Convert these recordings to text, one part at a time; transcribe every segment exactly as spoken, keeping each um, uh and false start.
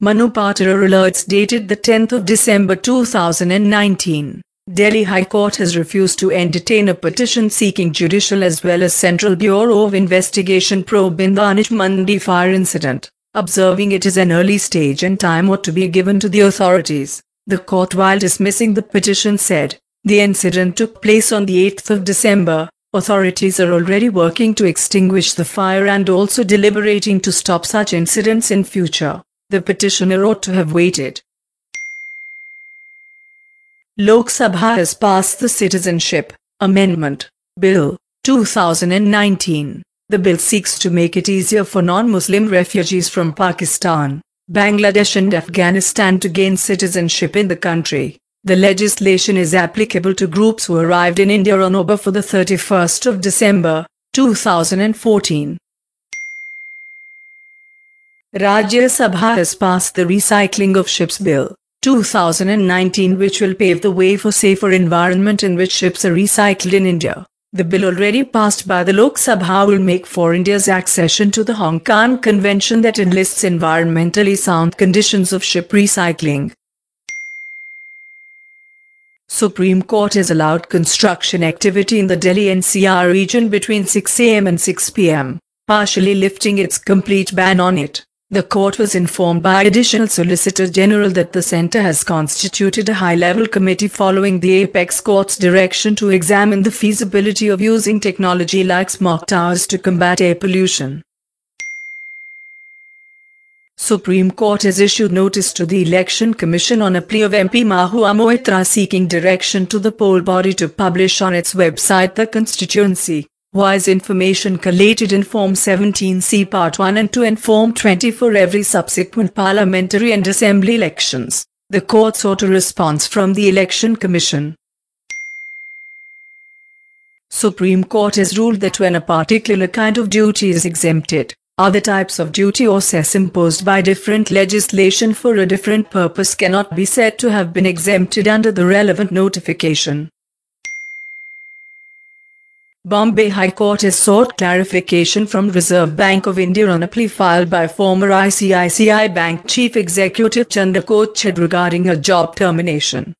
Manu Patra alerts dated the tenth of December two thousand nineteen. Delhi High Court has refused to entertain a petition seeking judicial as well as Central Bureau of Investigation probe in the Anuj Mandi fire incident, observing it is an early stage and time ought to be given to the authorities. The court, while dismissing the petition, said, "The incident took place on the eighth of December. Authorities are already working to extinguish the fire and also deliberating to stop such incidents in future. The petitioner ought to have waited." Lok Sabha has passed the Citizenship Amendment Bill two thousand nineteen. The bill seeks to make it easier for non-Muslim refugees from Pakistan, Bangladesh and Afghanistan to gain citizenship in the country. The legislation is applicable to groups who arrived in India on or before the thirty-first of December two thousand fourteen. Rajya Sabha has passed the Recycling of Ships Bill two thousand nineteen, which will pave the way for safer environment in which ships are recycled in India. The bill, already passed by the Lok Sabha, will make for India's accession to the Hong Kong Convention that enlists environmentally sound conditions of ship recycling. Supreme Court has allowed construction activity in the Delhi N C R region between six a m and six p m, partially lifting its complete ban on it. The court was informed by Additional Solicitor General that the centre has constituted a high-level committee following the Apex Court's direction to examine the feasibility of using technology like smog towers to combat air pollution. Supreme Court has issued notice to the Election Commission on a plea of M P Mahua Moitra seeking direction to the poll body to publish on its website the constituency-wise information collated in Form seventeen C Part one and two and Form twenty for every subsequent parliamentary and assembly elections. The court sought a response from the Election Commission. Supreme Court has ruled that when a particular kind of duty is exempted, other types of duty or cess imposed by different legislation for a different purpose cannot be said to have been exempted under the relevant notification. Bombay High Court has sought clarification from Reserve Bank of India on a plea filed by former I C I C I Bank Chief Executive Chandra Kochhar regarding her job termination.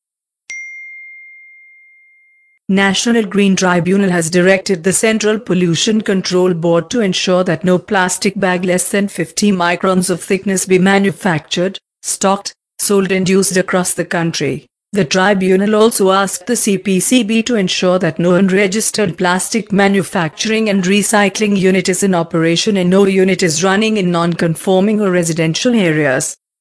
National Green Tribunal has directed the Central Pollution Control Board to ensure that no plastic bag less than fifty microns of thickness be manufactured, stocked, sold and used across the country. The tribunal also asked the C P C B to ensure that no unregistered plastic manufacturing and recycling unit is in operation and no unit is running in non-conforming or residential areas.